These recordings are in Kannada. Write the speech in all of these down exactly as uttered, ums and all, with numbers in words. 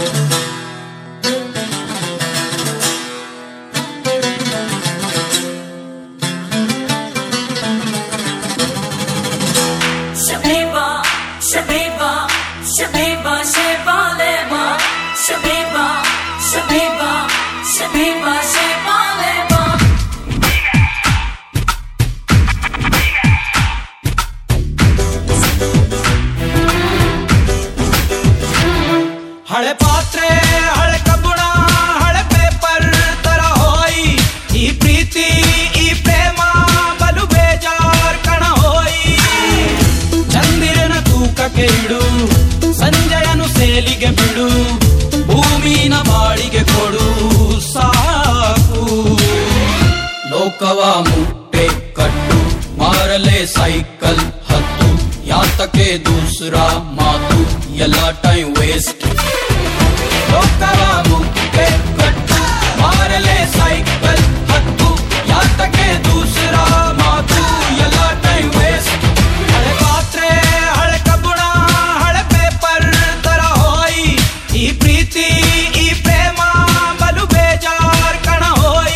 ಹಳೆ ಪಾತ್ರೆ ಹಳೆ ಕಬ್ಬುಣ ಹಳೆ ಪೇಪರ್ ತರ ಹೋಯಿ ಈ ಪ್ರೀತಿ ಈ ಪ್ರೇಮ ಬಲು ಬೇಜಾರ್ ಕಣ ಹೋಯಿ ಚಂದಿರನ ತೂಕಕ್ಕೆ ಇಡು ಸಂಜಯನು ಸೇಲಿಗೆ ಬಿಡು ಭೂಮಿನ ಬಾಳಿಗೆ ಕೊಡು ಸಾಕು ಲೋಕವ ಮುಟ್ಟೆ ಕಟ್ಟು ಮಾರಲೆ ಸೈಕಲ್ ಹತ್ತು ಯಾತಕ್ಕೆ ದೂಸರಾ ಮಾತು ಎಲ್ಲ ಟೈಮ್ ವೇಸ್ಟ್ ಲೋಕವ ಮುಟ್ಟೆ ಕಟ್ಟು ಮಾರಲೆ ಸೈಕಲ್ ಹತ್ತು ಯಾತಕ್ಕೆ ದೂಸರಾ ಮಾತು ಎಲ್ಲ ಟೈಮ್ ವೇಸ್ಟ್ ಹಳೆ ಪಾತ್ರೆ ಹಳೆ ಕಬ್ಬುಣ ಹಳೆ ಪೇಪರ್ ತರ ಹೋಯಿ ಈ ಪ್ರೀತಿ ಈ ಪ್ರೇಮ ಬಲು ಬೇಜಾರ್ ಕಣ ಹೋಯಿ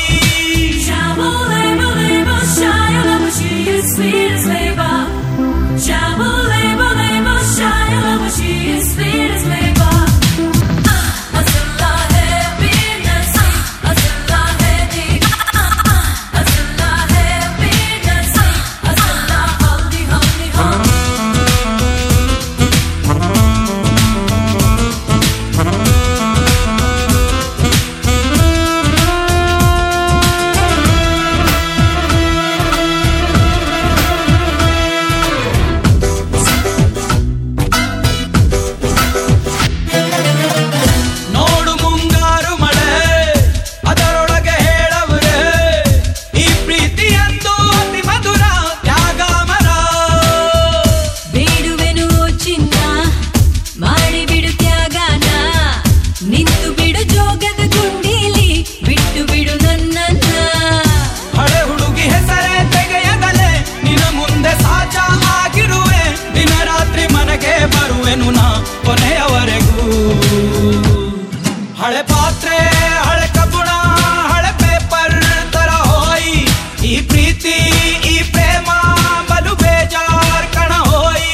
ಕೊನೆಯವರೆಗೂ ಹಳೆ ಪಾತ್ರೆ ಹಳೆ ಕಬ್ಬುಣ ಹಳೆ ಪೇಪರ್ ತರ ಹೋಯಿ ಈ ಪ್ರೀತಿ ಈ ಪ್ರೇಮ ಬಲು ಬೇಜಾರ್ ಕಣ ಹೋಯಿ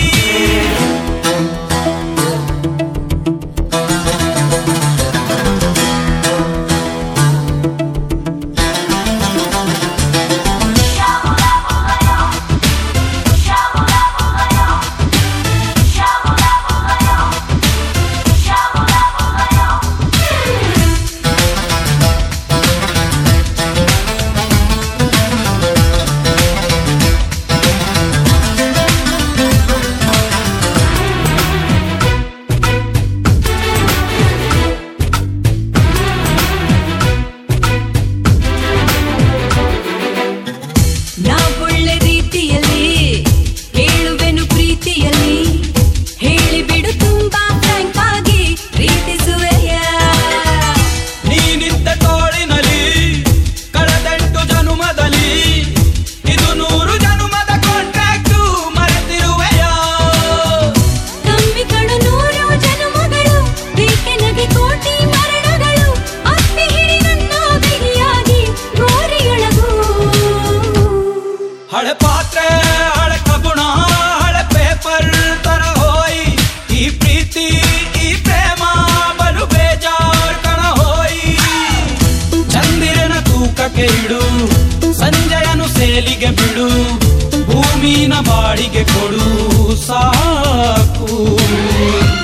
ಹಳೆ ಪಾತ್ರೆ ಹಳೆ ಕಬ್ಬುಣ ಹಳೆ ಪೇಪರ್ ತರ ಹೋಯಿ ಈ ಪ್ರೀತಿ ಈ ಪ್ರೇಮ ಬಲು ಬೇಜಾರ್ ಕಣ ಹೋಯಿ ಚಂದಿರನ ತೂಕಕ್ಕೆ ಇಡು ಸಂಜಯನು ಸೇಲಿಗೆ ಬಿಡು ಭೂಮಿನ ಬಾಳಿಗೆ ಕೊಡು ಸಾಕು